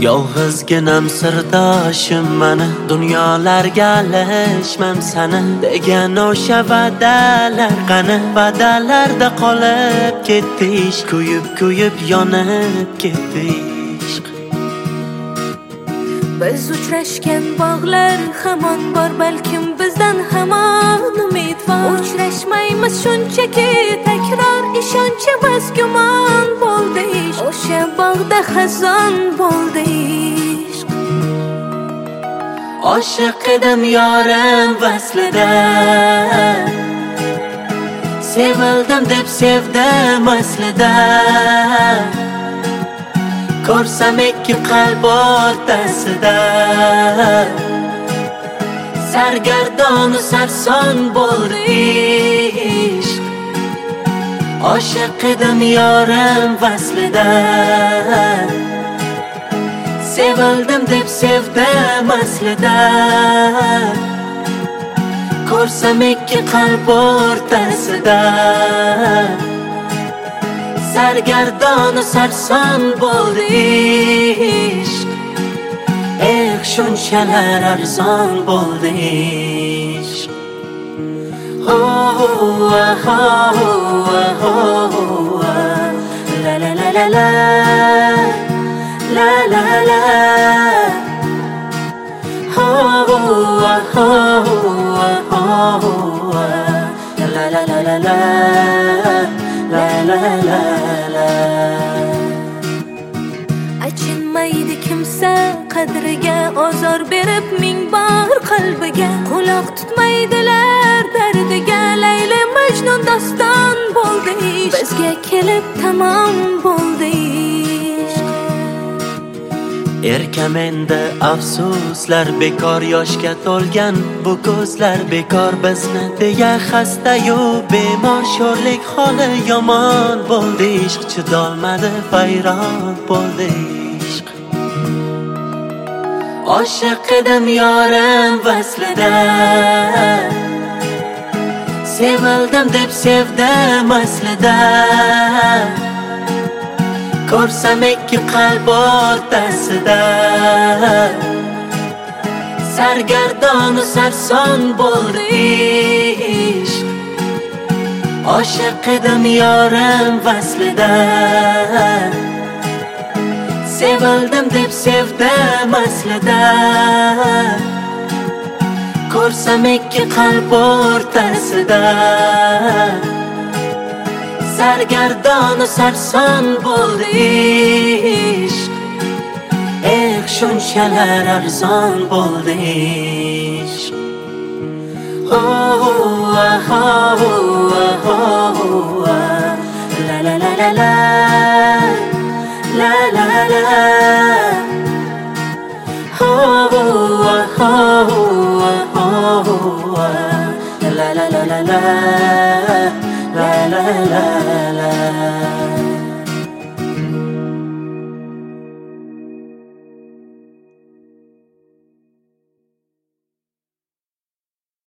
Yolg'izginam sirdoshim mani, dunyolarga alishmam sani degan o'sha va'dalar qani? Va'dalarda qolib ketdi ishq, kuyib yonib ketdi ishq. Biz uchrashgan bog'lar hamon bor, balkim bizdan hamon umid bor. Uchrashmaymiz shunchaki takror, ishonchimiz gumon bo'ldi ishq. O'sha bog'da xazon bo'ldi ishq. Oshiq edim yorim vaslida, sevildim deb sevdim aslida. Ko'rsam ikki qalb o'rtasida, sargardonu sarson bo'ldi ishq. Oshiq edim yorim vaslida, sevildim deb sevdim aslida. Ko'rsam ikki qalb o'rtasida, sargardonu sarson bo'ldi ishq. Shunchalar arzon bo'ldi ishq. La la la la la, la la la. La la la la la, la la la la. Achinmaydi kimsa qadriga, ozor berib ming bor qalbiga. Quloq tutmaydilar dardiga, Layli Majnun doston bo'ldi ishq. Bizga kelib tamom bo'ldi ishq. Erkam endi afsuslar bekor, yoshga to'lgan bu ko'zlar bekor. Bizni deya xastayu bemor, sho'rlik holi yomon bo'ldi ishq. Chidolmadi vayron bo'ldi ishq. Oshiq edim yorim vaslida, sevildim deb sevdim aslida. Ko'rsam ikki qalb o'rtasida, sargardonu sarson bo'ldi ishq. Oshiq edim yorim vaslida, sevildim deb sevdim aslida. Ko'rsam ikki qalb o'rtasida, sargardonu sarson bo'ldi ishq. Shunchalar arzon bo'ldi ishq. La la la la la, la la la. La la la la la, la la la la.